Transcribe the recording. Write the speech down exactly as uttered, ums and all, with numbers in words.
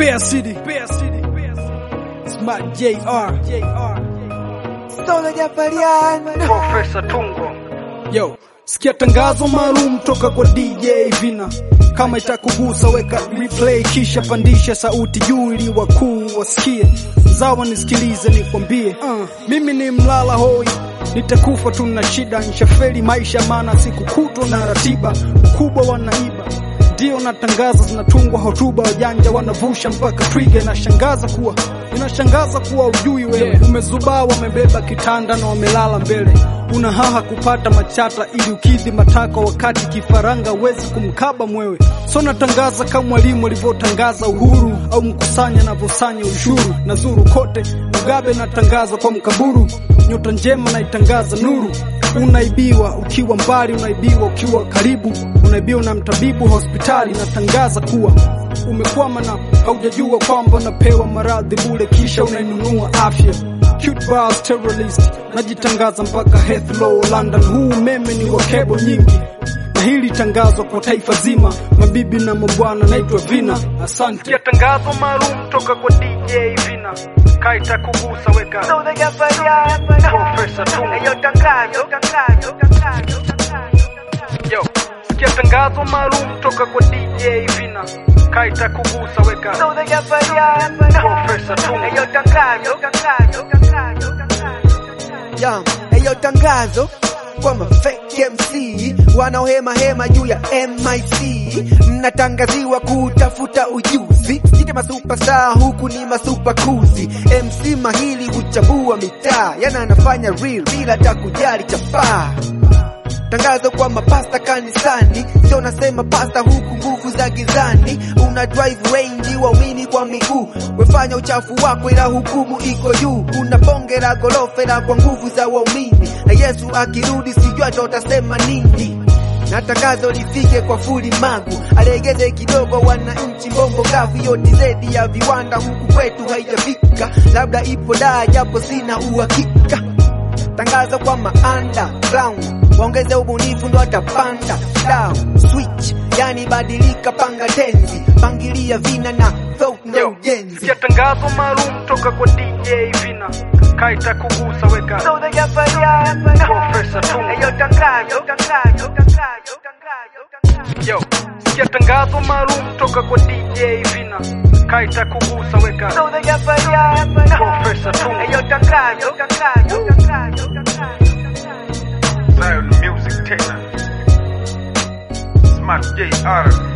Bear City, Bear City, Smart J R, J R, Solo Japarian, Professor Tungo. Yo, sikia tangazo maalum toka kwa D J Vina. Kama itakugusa weka replay kisha pandisha sauti juu ili wakuu wasikie. Zawa nisikilize nikwambie. Uh, mimi ni mlala hoi. Nitakufa tu na shida, nishafeli maisha maana siku kutwa na ratiba. Ukubwa wanaiba. Ndio natangaza zinatungwa hotuba, wajanja wanavusha mpaka trigger. Inashangaza kuwa inashangaza kuwa ujui wewe, yeah. Umezubaa wamebeba kitanda na wamelala mbele. Una haha kupata machata ili ukidhi mataka, wakati kifaranga uwezi kumkaba mwewe. So natangaza kama mwalimu alivyotangaza uhuru, au mkusanya na vosanya ushuru. Nazuru kote Mugabe natangaza kwa mkaburu, nyota njema naitangaza nuru. Unaibiwa ukiwa mbali, unaibiwa ukiwa karibu, unaibiwa na mtabibu hospitali. Natangaza kuwa umekwama na haujajua kwamba unapewa maradhi bure kisha unainunua afya. Cute bars terrorist najitangaza mpaka Heathrow London. Huu meme ni wa kebo nyingi, na hili tangazo kwa taifa zima. Mabibi na mabwana naitwa Vina. Asante. Ya tangazo maalum toka kwa D J Vina. Kaita kugusa weka Solo Japarian, Professor Tungo. Yo tangazo, tangazo, tangazo, tangazo. Yo, sikia tangazo maalum toka kwa D J Vina. Kaita kugusa weka Solo Japarian, Professor Tungo. Yo tangazo, tangazo, tangazo, tangazo. Yo, yo tangazo kwa mafake M C wanaohema hema juu ya M I C. Mnatangaziwa kutafuta ujuzi, sijite masuperstar huku ni masuper kuzi. M C mahili huchambua mitaa, yana anafanya real bila takujali chapaa. Tangazo kwa mapasta kanisani, sio nasema pasta huku nguvu za gizani. Una drive range waumini kwa miguu, wefanya uchafu wako ila hukumu iko juu. Una bonge la gorofa la kwa nguvu za waumini, na Yesu akirudi sijua tutasema nini. Na tangazo lifike kwa fuli magu, alegeze kidogo wananchi mbongo gafu. Yote zedi ya viwanda huku kwetu haijafika, labda ipo daa japo sina uhakika. Tangazo kwa ma underground, waongeze ubunifu ndo atapanda down switch, yani badilika panga tenzi, pangilia vina na thought na ujenzi. Ya tangazo maalum toka kwa D J Vina. Kaita kugusa weka Solo Japarian, Professor Tungo. Yo tangazo, tangazo, tangazo, tangazo, tangazo. Yo, sikia tangazo maalum toka kwa D J Vina. Kaita kugusa weka Solo Japarian, Professor Tungo. Yo tangazo, tangazo, tangazo, tangazo. Zion Music Taylor. Smart J R.